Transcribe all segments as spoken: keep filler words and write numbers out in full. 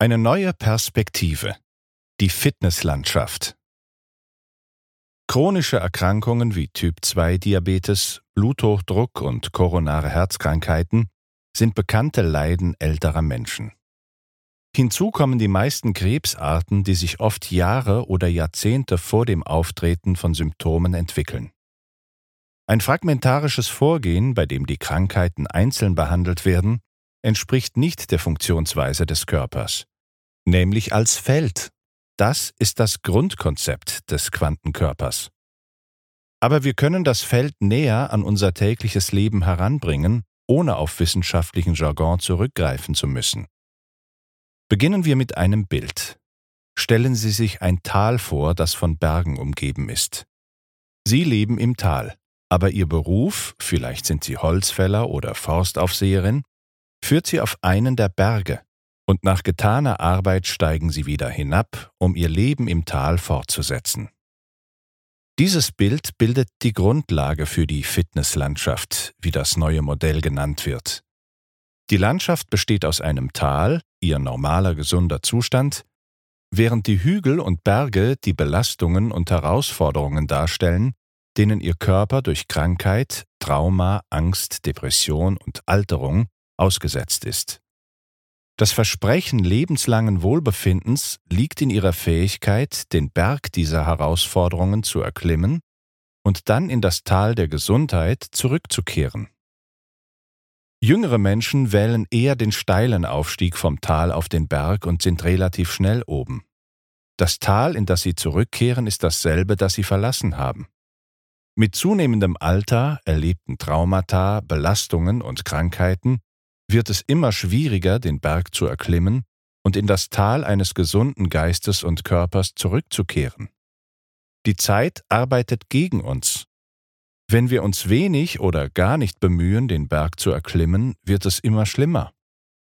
Eine neue Perspektive. Die Fitnesslandschaft. Chronische Erkrankungen wie Typ zwei Diabetes, Bluthochdruck und koronare Herzkrankheiten sind bekannte Leiden älterer Menschen. Hinzu kommen die meisten Krebsarten, die sich oft Jahre oder Jahrzehnte vor dem Auftreten von Symptomen entwickeln. Ein fragmentarisches Vorgehen, bei dem die Krankheiten einzeln behandelt werden, entspricht nicht der Funktionsweise des Körpers, nämlich als Feld. Das ist das Grundkonzept des Quantenkörpers. Aber wir können das Feld näher an unser tägliches Leben heranbringen, ohne auf wissenschaftlichen Jargon zurückgreifen zu müssen. Beginnen wir mit einem Bild. Stellen Sie sich ein Tal vor, das von Bergen umgeben ist. Sie leben im Tal, aber Ihr Beruf, vielleicht sind Sie Holzfäller oder Forstaufseherin, führt Sie auf einen der Berge, und nach getaner Arbeit steigen Sie wieder hinab, um Ihr Leben im Tal fortzusetzen. Dieses Bild bildet die Grundlage für die Fitnesslandschaft, wie das neue Modell genannt wird. Die Landschaft besteht aus einem Tal, Ihr normaler gesunder Zustand, während die Hügel und Berge die Belastungen und Herausforderungen darstellen, denen Ihr Körper durch Krankheit, Trauma, Angst, Depression und Alterung ausgesetzt ist. Das Versprechen lebenslangen Wohlbefindens liegt in Ihrer Fähigkeit, den Berg dieser Herausforderungen zu erklimmen und dann in das Tal der Gesundheit zurückzukehren. Jüngere Menschen wählen eher den steilen Aufstieg vom Tal auf den Berg und sind relativ schnell oben. Das Tal, in das sie zurückkehren, ist dasselbe, das sie verlassen haben. Mit zunehmendem Alter, erlebten Traumata, Belastungen und Krankheiten wird es immer schwieriger, den Berg zu erklimmen und in das Tal eines gesunden Geistes und Körpers zurückzukehren. Die Zeit arbeitet gegen uns. Wenn wir uns wenig oder gar nicht bemühen, den Berg zu erklimmen, wird es immer schlimmer.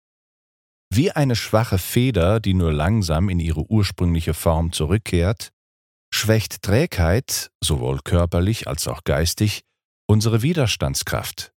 Wie eine schwache Feder, die nur langsam in ihre ursprüngliche Form zurückkehrt, schwächt Trägheit, sowohl körperlich als auch geistig, unsere Widerstandskraft.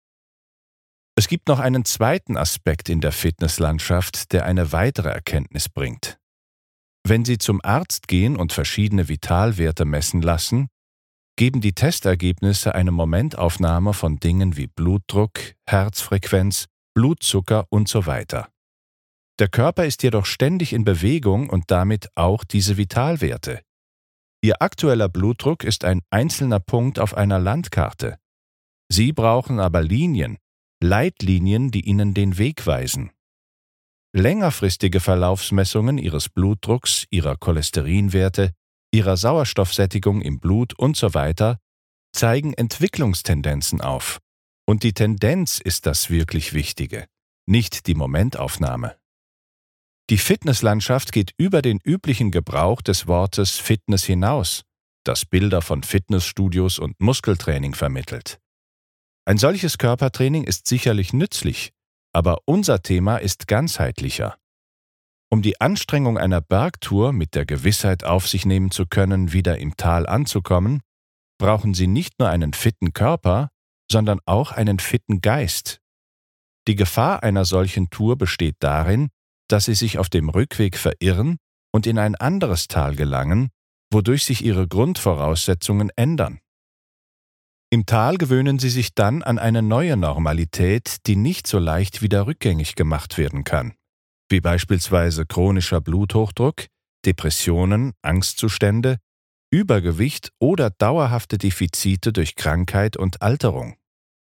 Es gibt noch einen zweiten Aspekt in der Fitnesslandschaft, der eine weitere Erkenntnis bringt. Wenn Sie zum Arzt gehen und verschiedene Vitalwerte messen lassen, geben die Testergebnisse eine Momentaufnahme von Dingen wie Blutdruck, Herzfrequenz, Blutzucker und so weiter. Der Körper ist jedoch ständig in Bewegung und damit auch diese Vitalwerte. Ihr aktueller Blutdruck ist ein einzelner Punkt auf einer Landkarte. Sie brauchen aber Linien, Leitlinien, die Ihnen den Weg weisen. Längerfristige Verlaufsmessungen Ihres Blutdrucks, Ihrer Cholesterinwerte, Ihrer Sauerstoffsättigung im Blut und so weiter zeigen Entwicklungstendenzen auf. Und die Tendenz ist das wirklich Wichtige, nicht die Momentaufnahme. Die Fitnesslandschaft geht über den üblichen Gebrauch des Wortes Fitness hinaus, das Bilder von Fitnessstudios und Muskeltraining vermittelt. Ein solches Körpertraining ist sicherlich nützlich, aber unser Thema ist ganzheitlicher. Um die Anstrengung einer Bergtour mit der Gewissheit auf sich nehmen zu können, wieder im Tal anzukommen, brauchen Sie nicht nur einen fitten Körper, sondern auch einen fitten Geist. Die Gefahr einer solchen Tour besteht darin, dass Sie sich auf dem Rückweg verirren und in ein anderes Tal gelangen, wodurch sich Ihre Grundvoraussetzungen ändern. Im Tal gewöhnen Sie sich dann an eine neue Normalität, die nicht so leicht wieder rückgängig gemacht werden kann, wie beispielsweise chronischer Bluthochdruck, Depressionen, Angstzustände, Übergewicht oder dauerhafte Defizite durch Krankheit und Alterung.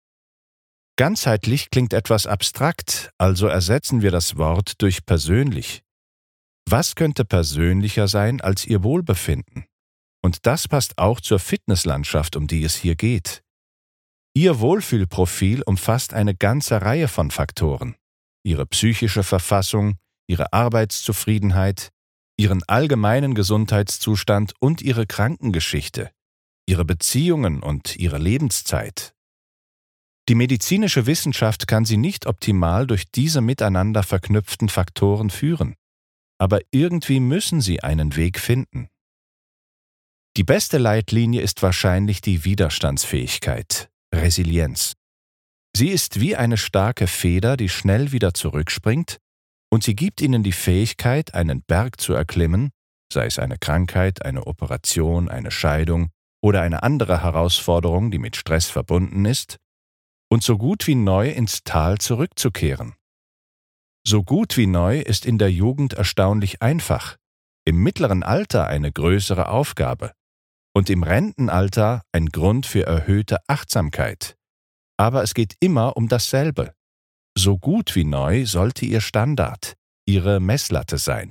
Ganzheitlich klingt etwas abstrakt, also ersetzen wir das Wort durch persönlich. Was könnte persönlicher sein als Ihr Wohlbefinden? Und das passt auch zur Fitnesslandschaft, um die es hier geht. Ihr Wohlfühlprofil umfasst eine ganze Reihe von Faktoren. Ihre psychische Verfassung, Ihre Arbeitszufriedenheit, Ihren allgemeinen Gesundheitszustand und Ihre Krankengeschichte, Ihre Beziehungen und Ihre Lebenszeit. Die medizinische Wissenschaft kann Sie nicht optimal durch diese miteinander verknüpften Faktoren führen, aber irgendwie müssen Sie einen Weg finden. Die beste Leitlinie ist wahrscheinlich die Widerstandsfähigkeit, Resilienz. Sie ist wie eine starke Feder, die schnell wieder zurückspringt, und sie gibt ihnen die Fähigkeit, einen Berg zu erklimmen, sei es eine Krankheit, eine Operation, eine Scheidung oder eine andere Herausforderung, die mit Stress verbunden ist, und so gut wie neu ins Tal zurückzukehren. So gut wie neu ist in der Jugend erstaunlich einfach, im mittleren Alter eine größere Aufgabe und im Rentenalter ein Grund für erhöhte Achtsamkeit. Aber es geht immer um dasselbe. So gut wie neu sollte Ihr Standard, Ihre Messlatte sein.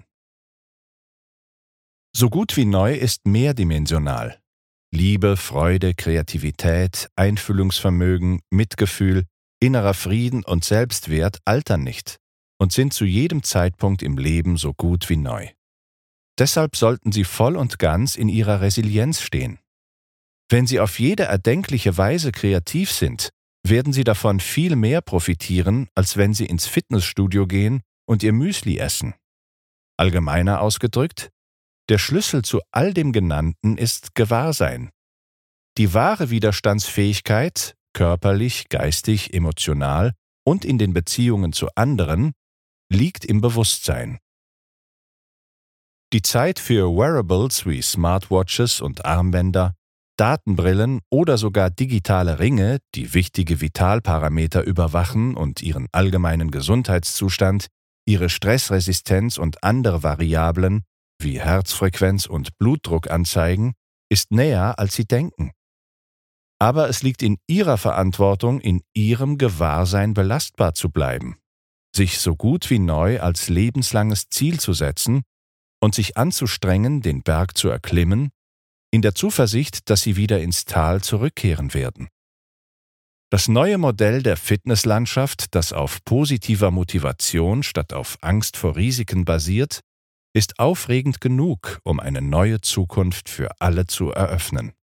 So gut wie neu ist mehrdimensional. Liebe, Freude, Kreativität, Einfühlungsvermögen, Mitgefühl, innerer Frieden und Selbstwert altern nicht und sind zu jedem Zeitpunkt im Leben so gut wie neu. Deshalb sollten Sie voll und ganz in Ihrer Resilienz stehen. Wenn Sie auf jede erdenkliche Weise kreativ sind, werden Sie davon viel mehr profitieren, als wenn Sie ins Fitnessstudio gehen und Ihr Müsli essen. Allgemeiner ausgedrückt, der Schlüssel zu all dem Genannten ist Gewahrsein. Die wahre Widerstandsfähigkeit, körperlich, geistig, emotional und in den Beziehungen zu anderen, liegt im Bewusstsein. Die Zeit für Wearables wie Smartwatches und Armbänder, Datenbrillen oder sogar digitale Ringe, die wichtige Vitalparameter überwachen und Ihren allgemeinen Gesundheitszustand, Ihre Stressresistenz und andere Variablen wie Herzfrequenz und Blutdruck anzeigen, ist näher, als Sie denken. Aber es liegt in Ihrer Verantwortung, in Ihrem Gewahrsein belastbar zu bleiben, sich so gut wie neu als lebenslanges Ziel zu setzen und sich anzustrengen, den Berg zu erklimmen, in der Zuversicht, dass Sie wieder ins Tal zurückkehren werden. Das neue Modell der Fitnesslandschaft, das auf positiver Motivation statt auf Angst vor Risiken basiert, ist aufregend genug, um eine neue Zukunft für alle zu eröffnen.